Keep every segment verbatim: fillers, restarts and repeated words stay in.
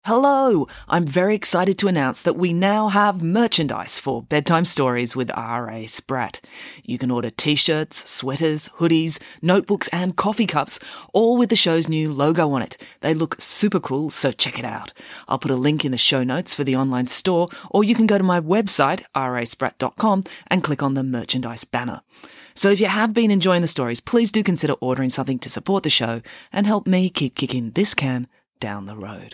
Hello! I'm very excited to announce that we now have merchandise for Bedtime Stories with R A Spratt. You can order t-shirts, sweaters, hoodies, notebooks and coffee cups, all with the show's new logo on it. They look super cool, so check it out. I'll put a link in the show notes for the online store, or you can go to my website, r a spratt dot com, and click on the merchandise banner. So if you have been enjoying the stories, please do consider ordering something to support the show and help me keep kicking this can down the road.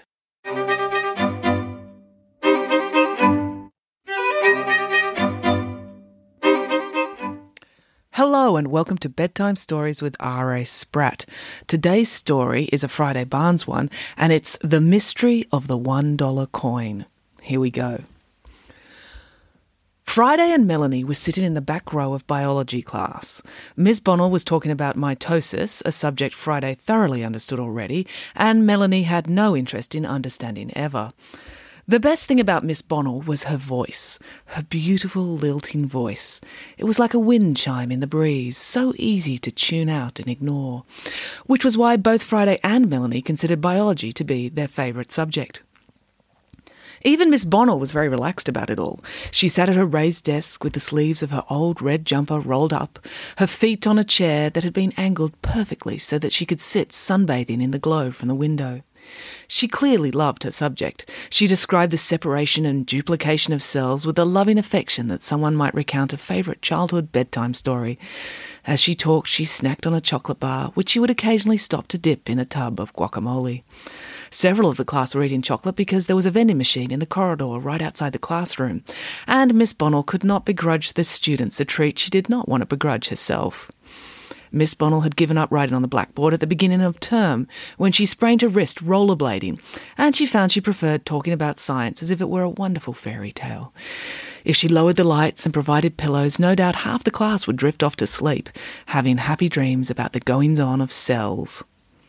Hello and welcome to Bedtime Stories with R A Spratt. Today's story is a Friday Barnes one, and it's The Mystery of the one dollar Coin. Here we go. Friday and Melanie were sitting in the back row of biology class. Miss Bonnell was talking about mitosis, a subject Friday thoroughly understood already, and Melanie had no interest in understanding ever. The best thing about Miss Bonnell was her voice, her beautiful lilting voice. It was like a wind chime in the breeze, so easy to tune out and ignore, which was why both Friday and Melanie considered biology to be their favourite subject. Even Miss Bonnell was very relaxed about it all. She sat at her raised desk with the sleeves of her old red jumper rolled up, her feet on a chair that had been angled perfectly so that she could sit sunbathing in the glow from the window. She clearly loved her subject. She described the separation and duplication of cells with the loving affection that someone might recount a favourite childhood bedtime story. As she talked, she snacked on a chocolate bar, which she would occasionally stop to dip in a tub of guacamole. Several of the class were eating chocolate because there was a vending machine in the corridor right outside the classroom, and Miss Bonnell could not begrudge the students a treat she did not want to begrudge herself. Miss Bonnell had given up writing on the blackboard at the beginning of term when she sprained her wrist rollerblading, and she found she preferred talking about science as if it were a wonderful fairy tale. If she lowered the lights and provided pillows, no doubt half the class would drift off to sleep, having happy dreams about the goings-on of cells.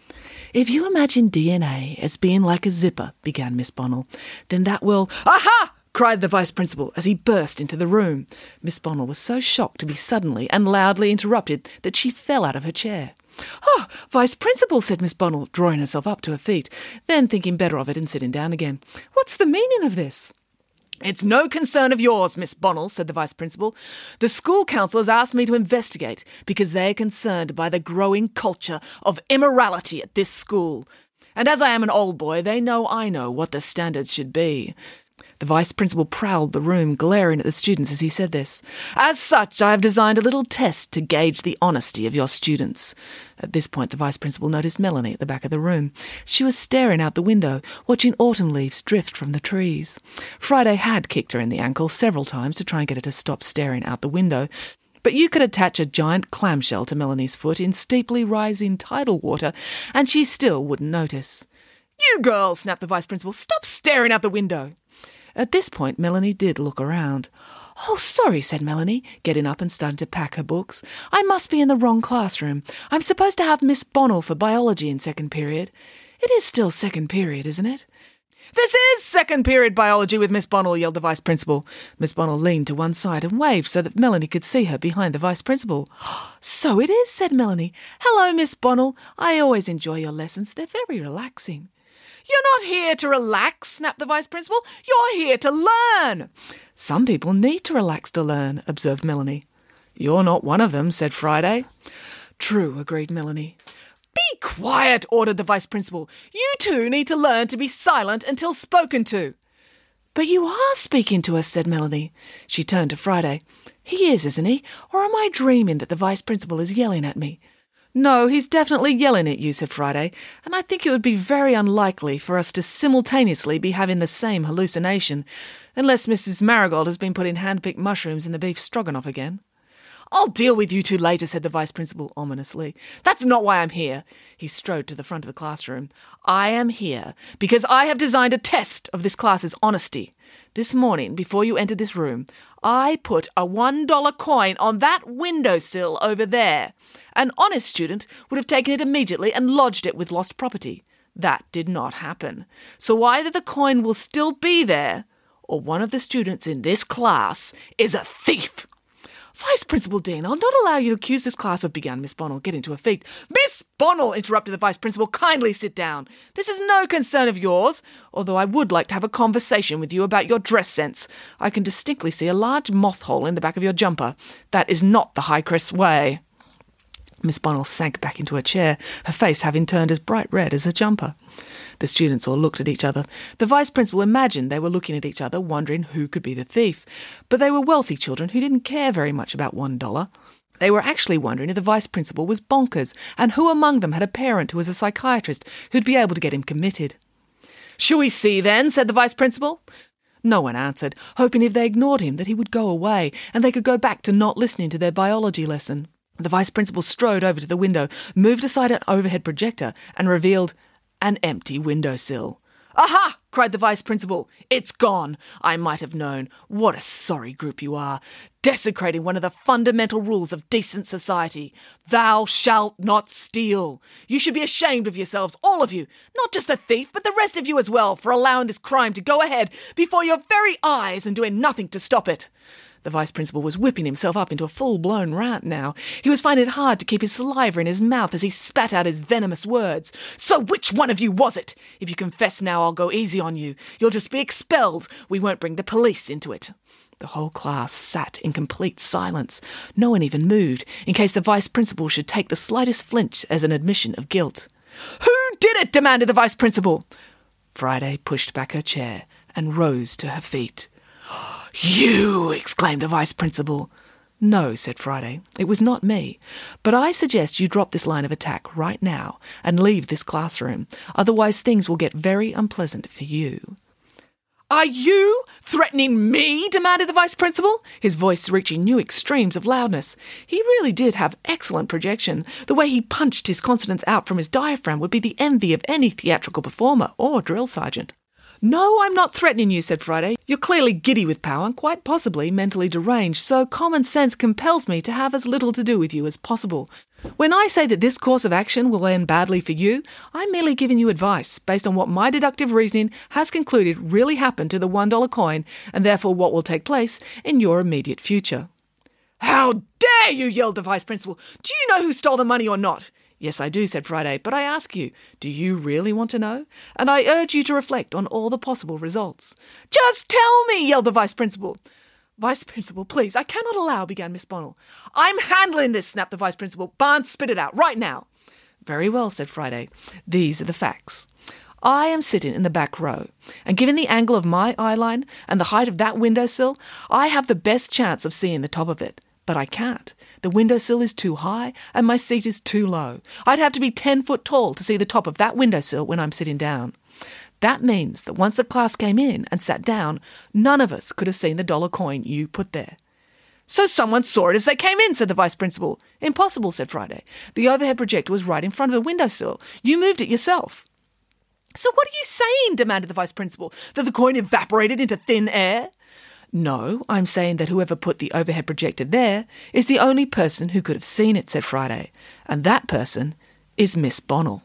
"If you imagine D N A as being like a zipper," began Miss Bonnell, "then that will—" "Aha!" cried the Vice-Principal as he burst into the room. Miss Bonnell was so shocked to be suddenly and loudly interrupted that she fell out of her chair. "Oh, Vice-Principal," said Miss Bonnell, drawing herself up to her feet, then thinking better of it and sitting down again. "What's the meaning of this?" "It's no concern of yours, Miss Bonnell," said the Vice-Principal. "The school council has asked me to investigate because they are concerned by the growing culture of immorality at this school. And as I am an old boy, they know I know what the standards should be." The Vice-Principal prowled the room, glaring at the students as he said this. "As such, I have designed a little test to gauge the honesty of your students." At this point, the Vice-Principal noticed Melanie at the back of the room. She was staring out the window, watching autumn leaves drift from the trees. Friday had kicked her in the ankle several times to try and get her to stop staring out the window, but you could attach a giant clamshell to Melanie's foot in steeply rising tidal water, and she still wouldn't notice. "You girl," snapped the Vice-Principal, "stop staring out the window." At this point, Melanie did look around. "Oh, sorry," said Melanie, getting up and starting to pack her books. "I must be in the wrong classroom. I'm supposed to have Miss Bonnell for biology in second period. It is still second period, isn't it?" "This is second period biology with Miss Bonnell," yelled the Vice-Principal. Miss Bonnell leaned to one side and waved so that Melanie could see her behind the Vice-Principal. "So it is," said Melanie. "Hello, Miss Bonnell. I always enjoy your lessons. They're very relaxing." "You're not here to relax," snapped the Vice-Principal. "You're here to learn." "Some people need to relax to learn," observed Melanie. "You're not one of them," said Friday. "True," agreed Melanie. "Be quiet," ordered the Vice-Principal. "You two need to learn to be silent until spoken to." "But you are speaking to us," said Melanie. She turned to Friday. "He is, isn't he? Or am I dreaming that the Vice-Principal is yelling at me?" "No, he's definitely yelling at you," said Friday, "and I think it would be very unlikely for us to simultaneously be having the same hallucination, unless Missus Marigold has been putting hand-picked mushrooms in the beef stroganoff again." "I'll deal with you two later," said the Vice-Principal ominously. "That's not why I'm here." He strode to the front of the classroom. "I am here because I have designed a test of this class's honesty. This morning, before you entered this room, I put a one dollar coin on that windowsill over there. An honest student would have taken it immediately and lodged it with lost property. That did not happen. So either the coin will still be there, or one of the students in this class is a thief." Vice Principal Dean, I'll not allow you to accuse this class of, began Miss Bonnell, getting to her feet. Miss Bonnell, interrupted the Vice Principal, kindly sit down. This is no concern of yours, although I would like to have a conversation with you about your dress sense. I can distinctly see a large moth hole in the back of your jumper. That is not the Highcrest way. Miss Bonnell sank back into her chair, her face having turned as bright red as her jumper. The students all looked at each other. The Vice Principal imagined they were looking at each other, wondering who could be the thief. But they were wealthy children who didn't care very much about one dollar. They were actually wondering if the Vice Principal was bonkers, and who among them had a parent who was a psychiatrist who'd be able to get him committed. "Shall we see, then?" said the Vice Principal. No one answered, hoping if they ignored him that he would go away, and they could go back to not listening to their biology lesson. The Vice Principal strode over to the window, moved aside an overhead projector, and revealed an empty windowsill. "Aha!" cried the Vice Principal. "It's gone. I might have known. What a sorry group you are. Desecrating one of the fundamental rules of decent society. Thou shalt not steal. You should be ashamed of yourselves, all of you. Not just the thief, but the rest of you as well, for allowing this crime to go ahead before your very eyes and doing nothing to stop it." The Vice Principal was whipping himself up into a full-blown rant now. He was finding it hard to keep his saliva in his mouth as he spat out his venomous words. "So which one of you was it? If you confess now, I'll go easy on you. You'll just be expelled. We won't bring the police into it." The whole class sat in complete silence. No one even moved, in case the Vice Principal should take the slightest flinch as an admission of guilt. "Who did it?" demanded the Vice Principal. Friday pushed back her chair and rose to her feet. "You!" exclaimed the Vice Principal. "No," said Friday, "it was not me. But I suggest you drop this line of attack right now and leave this classroom. Otherwise things will get very unpleasant for you." "Are you threatening me?" demanded the Vice Principal, his voice reaching new extremes of loudness. He really did have excellent projection. The way he punched his consonants out from his diaphragm would be the envy of any theatrical performer or drill sergeant. "No, I'm not threatening you," said Friday. "You're clearly giddy with power and quite possibly mentally deranged, so common sense compels me to have as little to do with you as possible. When I say that this course of action will end badly for you, I'm merely giving you advice based on what my deductive reasoning has concluded really happened to the one dollar coin and therefore what will take place in your immediate future." "How dare you!" yelled the Vice Principal. "Do you know who stole the money or not?" "Yes, I do," said Friday, "but I ask you, do you really want to know? And I urge you to reflect on all the possible results." "Just tell me!" yelled the Vice Principal. "Vice Principal, please, I cannot allow," began Miss Bonnell. "I'm handling this," snapped the Vice Principal. "Barnes, spit it out, right now." "Very well," said Friday. "These are the facts. I am sitting in the back row, and given the angle of my eye line and the height of that windowsill, I have the best chance of seeing the top of it. But I can't. The windowsill is too high and my seat is too low. I'd have to be ten foot tall to see the top of that windowsill when I'm sitting down. That means that once the class came in and sat down, none of us could have seen the dollar coin you put there." "So someone saw it as they came in," said the Vice Principal. "Impossible," said Friday. "The overhead projector was right in front of the windowsill. You moved it yourself." "So what are you saying?" demanded the Vice Principal. "That the coin evaporated into thin air?" "No, I'm saying that whoever put the overhead projector there is the only person who could have seen it," said Friday. "And that person is Miss Bonnell."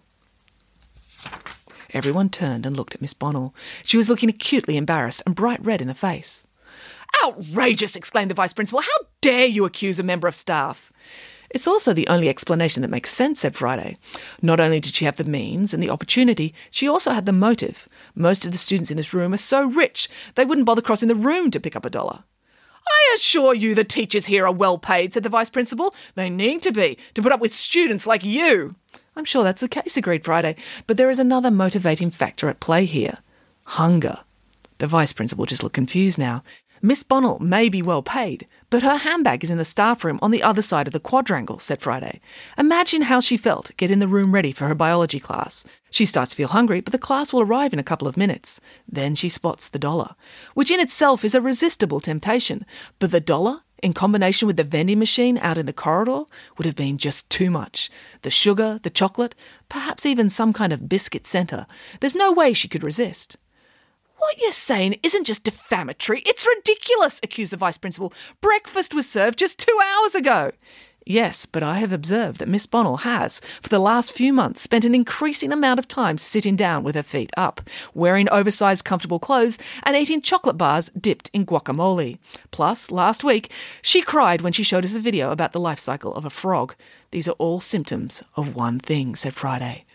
Everyone turned and looked at Miss Bonnell. She was looking acutely embarrassed and bright red in the face. "Outrageous!" exclaimed the Vice Principal. "How dare you accuse a member of staff?" "It's also the only explanation that makes sense," said Friday. "Not only did she have the means and the opportunity, she also had the motive. Most of the students in this room are so rich they wouldn't bother crossing the room to pick up a dollar." "I assure you the teachers here are well paid," said the Vice Principal. "They need to be, to put up with students like you." "I'm sure that's the case," agreed Friday. "But there is another motivating factor at play here. Hunger." The Vice Principal just looked confused now. Miss Bonnell may be well paid, but her handbag is in the staff room on the other side of the quadrangle, said Friday. Imagine how she felt getting the room ready for her biology class. She starts to feel hungry, but the class will arrive in a couple of minutes. Then she spots the dollar, which in itself is a resistible temptation. But the dollar, in combination with the vending machine out in the corridor, would have been just too much. The sugar, the chocolate, perhaps even some kind of biscuit centre. There's no way she could resist. "What you're saying isn't just defamatory, it's ridiculous," accused the Vice Principal. "Breakfast was served just two hours ago." Yes, but I have observed that Miss Bonnell has, for the last few months, spent an increasing amount of time sitting down with her feet up, wearing oversized comfortable clothes and eating chocolate bars dipped in guacamole. Plus, last week, she cried when she showed us a video about the life cycle of a frog. These are all symptoms of one thing, said Friday.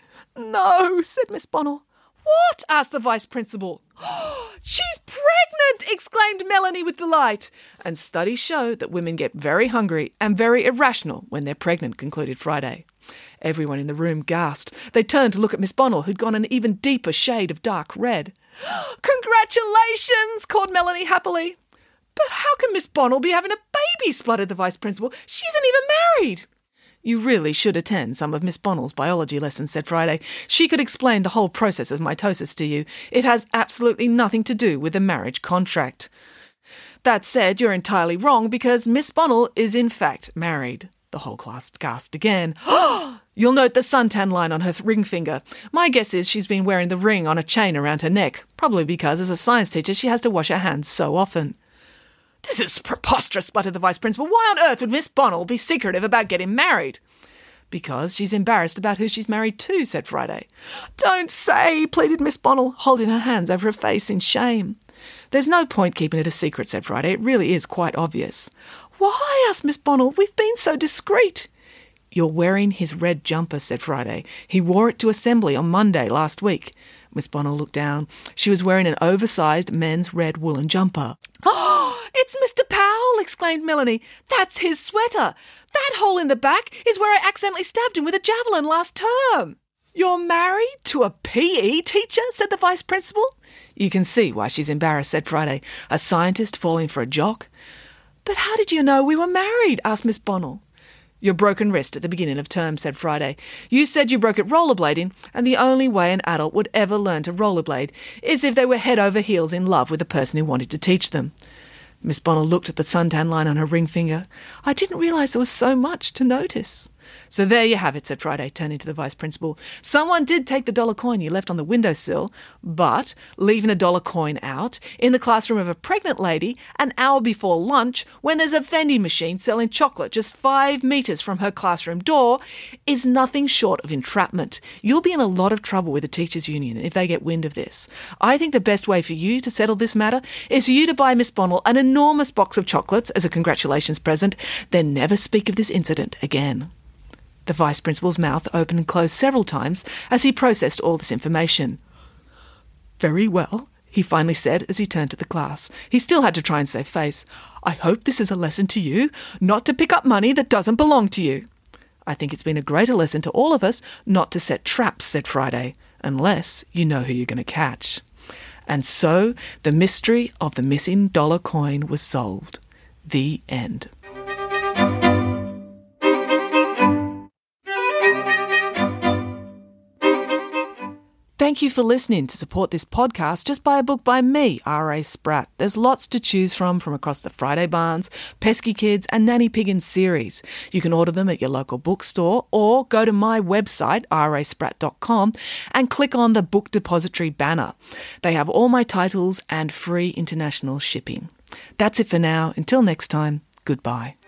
No, said Miss Bonnell. What? Asked the Vice Principal. She's pregnant, exclaimed Melanie with delight. And studies show that women get very hungry and very irrational when they're pregnant, concluded Friday. Everyone in the room gasped. They turned to look at Miss Bonnell, who'd gone an even deeper shade of dark red. Congratulations, called Melanie happily. But how can Miss Bonnell be having a baby, spluttered the Vice Principal. She isn't even married. You really should attend some of Miss Bonnell's biology lessons, said Friday. She could explain the whole process of mitosis to you. It has absolutely nothing to do with the marriage contract. That said, you're entirely wrong because Miss Bonnell is in fact married. The whole class gasped again. You'll note the suntan line on her ring finger. My guess is she's been wearing the ring on a chain around her neck, probably because as a science teacher she has to wash her hands so often. This is preposterous, spluttered the Vice Principal. Why on earth would Miss Bonnell be secretive about getting married? Because she's embarrassed about who she's married to, said Friday. Don't say, pleaded Miss Bonnell, holding her hands over her face in shame. There's no point keeping it a secret, said Friday. It really is quite obvious. Why? Asked Miss Bonnell. We've been so discreet. You're wearing his red jumper, said Friday. He wore it to assembly on Monday last week. Miss Bonnell looked down. She was wearing an oversized men's red woolen jumper. Oh, it's Mister Powell, exclaimed Melanie. That's his sweater. That hole in the back is where I accidentally stabbed him with a javelin last term. You're married to a P E teacher, said the Vice Principal. You can see why she's embarrassed, said Friday. A scientist falling for a jock. But how did you know we were married? Asked Miss Bonnell. Your broken wrist at the beginning of term, said Friday. You said you broke it rollerblading, and the only way an adult would ever learn to rollerblade is if they were head over heels in love with the person who wanted to teach them. Miss Bonnell looked at the suntan line on her ring finger. I didn't realise there was so much to notice. So there you have it, said Friday, turning to the Vice Principal. Someone did take the dollar coin you left on the windowsill, but leaving a dollar coin out in the classroom of a pregnant lady an hour before lunch when there's a vending machine selling chocolate just five metres from her classroom door is nothing short of entrapment. You'll be in a lot of trouble with the Teachers' Union if they get wind of this. I think the best way for you to settle this matter is for you to buy Miss Bonnell an enormous box of chocolates as a congratulations present, then never speak of this incident again. The Vice Principal's mouth opened and closed several times as he processed all this information. Very well, he finally said as he turned to the class. He still had to try and save face. I hope this is a lesson to you, not to pick up money that doesn't belong to you. I think it's been a greater lesson to all of us not to set traps, said Friday, unless you know who you're going to catch. And so the mystery of the missing dollar coin was solved. The end. Thank you for listening. To support this podcast, just buy a book by me, R A Spratt. There's lots to choose from from across the Friday Barnes, Pesky Kids and Nanny Piggins series. You can order them at your local bookstore or go to my website, r a spratt dot com, and click on the Book Depository banner. They have all my titles and free international shipping. That's it for now. Until next time, goodbye.